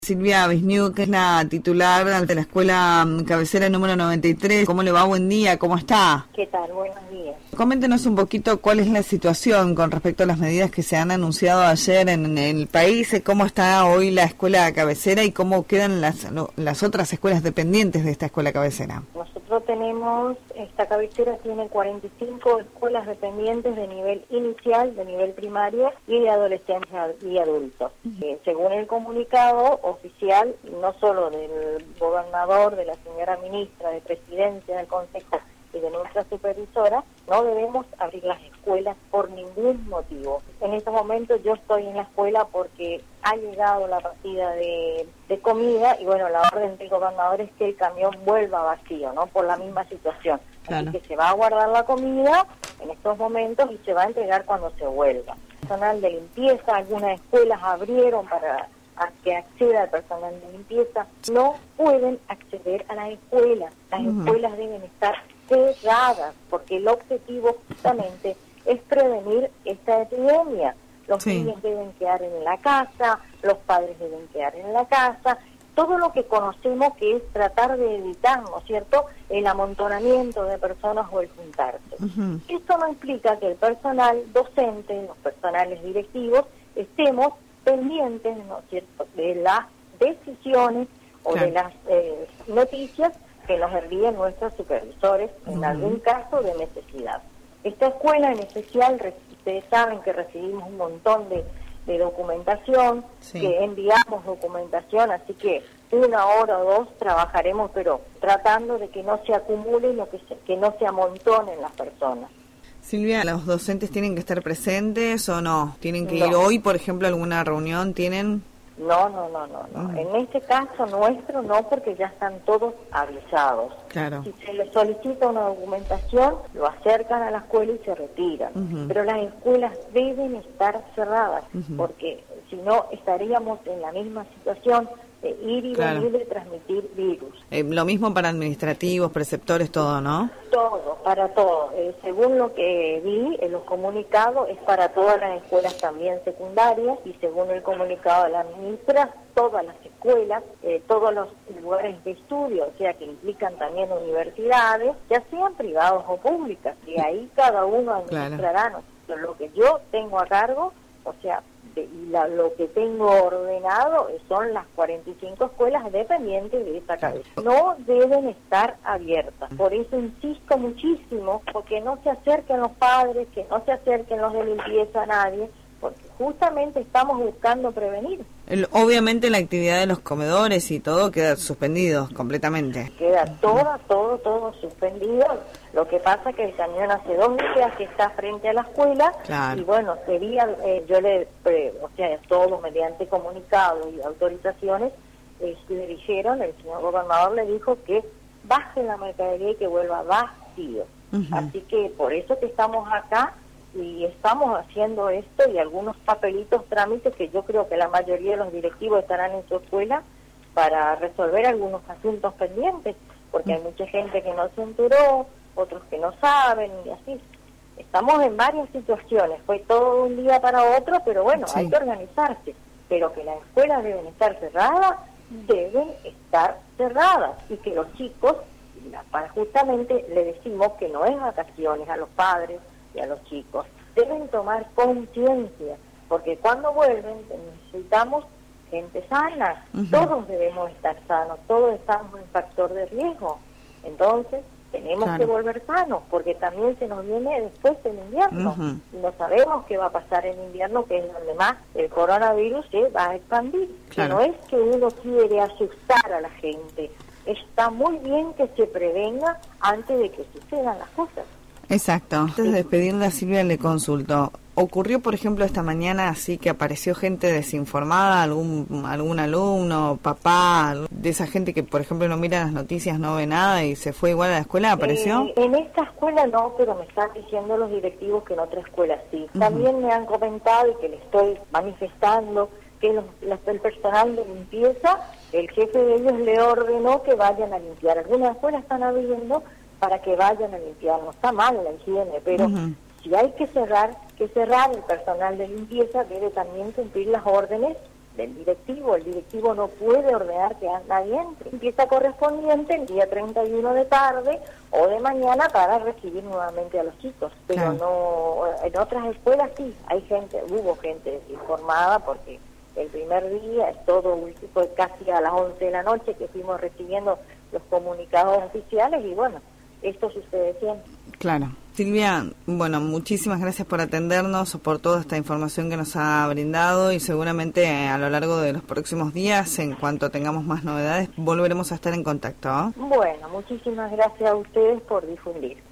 Silvia Wisniewski, que es la titular de la escuela cabecera número 93. ¿Cómo le va? Buen día, ¿cómo está? ¿Qué tal? Buenos días. Coméntenos un poquito cuál es la situación con respecto a las medidas que se han anunciado ayer en el país, cómo está hoy la escuela cabecera y cómo quedan las otras escuelas dependientes de esta escuela cabecera. Nosotros tenemos, esta cabecera tiene 45 escuelas dependientes de nivel inicial, de nivel primario y de adolescencia y adultos. Según el comunicado oficial, no solo del gobernador, de la señora ministra, de Presidencia del Consejo y de nuestra supervisora, no debemos abrir las escuelas por ningún motivo. En este momento yo estoy en la escuela porque ha llegado la partida de comida y bueno, la orden del gobernador es que el camión vuelva vacío, ¿no? Por la misma situación. Claro. Así que se va a guardar la comida en estos momentos y se va a entregar cuando se vuelva. Personal de limpieza, algunas escuelas abrieron para que acceda al personal de limpieza, no pueden acceder a las escuelas. Las escuelas deben estar cerradas, porque el objetivo justamente es prevenir esta epidemia. Los niños deben quedar en la casa, los padres deben quedar en la casa, todo lo que conocemos que es tratar de evitar, ¿no es cierto?, el amontonamiento de personas o el juntarse. Esto no implica que el personal docente, los personales directivos, estemos pendientes, ¿no es cierto?, de las decisiones o de las noticias que nos envíen nuestros supervisores en algún caso de necesidad. Esta escuela en especial, ustedes saben que recibimos un montón de documentación, que enviamos documentación, así que 1 hora o 2 trabajaremos, pero tratando de que no se acumulen o que no se amontonen las personas. Silvia, ¿los docentes tienen que estar presentes o no? ¿Tienen que ir hoy, por ejemplo, a alguna reunión? ¿Tienen...? No. En este caso nuestro no, porque ya están todos avisados. Claro. Si se les solicita una documentación, lo acercan a la escuela y se retiran. Pero las escuelas deben estar cerradas, porque si no estaríamos en la misma situación de ir y venir de transmitir virus. Lo mismo para administrativos, preceptores, todo, ¿no? Todo, para todo. Según lo que vi en los comunicados, es para todas las escuelas también secundarias, y según el comunicado de la ministra, todas las escuelas, todos los lugares de estudio, o sea que implican también universidades, ya sean privados o públicas, y ahí cada uno administrará lo que yo tengo a cargo, o sea, lo que tengo ordenado son las 45 escuelas dependientes de esta cabeza. No deben estar abiertas. Por eso insisto muchísimo, porque no se acerquen los padres, que no se acerquen los de limpieza a nadie, porque justamente estamos buscando prevenir. Obviamente la actividad de los comedores y todo queda suspendido completamente. Queda todo suspendido. Lo que pasa que el camión hace 2 días que está frente a la escuela, y bueno, sería, todo mediante comunicados y autorizaciones, le dijeron, el señor gobernador le dijo que baje la mercadería y que vuelva vacío. Así que por eso que estamos acá y estamos haciendo esto y algunos papelitos, trámites que yo creo que la mayoría de los directivos estarán en su escuela para resolver algunos asuntos pendientes, porque hay mucha gente que no se enteró, otros que no saben y así. Estamos en varias situaciones, fue todo un día para otro, pero bueno, hay que organizarse. Pero que las escuelas deben estar cerradas y que los chicos, justamente le decimos que no es vacaciones a los padres y a los chicos, deben tomar conciencia, porque cuando vuelven necesitamos gente sana, todos debemos estar sanos, todos estamos en factor de riesgo, entonces tenemos que volver sanos, porque también se nos viene después el invierno, y no sabemos qué va a pasar en invierno, que es donde más el coronavirus se va a expandir. No es que uno quiere asustar a la gente, está muy bien que se prevenga antes de que sucedan las cosas. Exacto. Antes de despedirla, Silvia, le consulto. ¿Ocurrió, por ejemplo, esta mañana así que apareció gente desinformada, algún alumno, papá, de esa gente que, por ejemplo, no mira las noticias, no ve nada y se fue igual a la escuela? ¿Apareció? En esta escuela no, pero me están diciendo los directivos que en otra escuela sí. También me han comentado y que le estoy manifestando que el personal de limpieza, el jefe de ellos le ordenó que vayan a limpiar. Algunas escuelas están abriendo para que vayan a limpiar. No está mal la higiene, pero si hay que cerrar, el personal de limpieza debe también cumplir las órdenes del directivo. El directivo no puede ordenar que nadie entre. Empieza correspondiente el día 31 de tarde o de mañana para recibir nuevamente a los chicos. Pero no, en otras escuelas sí, hubo gente informada porque el primer día fue casi a las 11 de la noche que fuimos recibiendo los comunicados oficiales y bueno, esto sucede siempre. Claro. Silvia, bueno, muchísimas gracias por atendernos, por toda esta información que nos ha brindado y seguramente a lo largo de los próximos días, en cuanto tengamos más novedades, volveremos a estar en contacto, ¿eh? Bueno, muchísimas gracias a ustedes por difundir.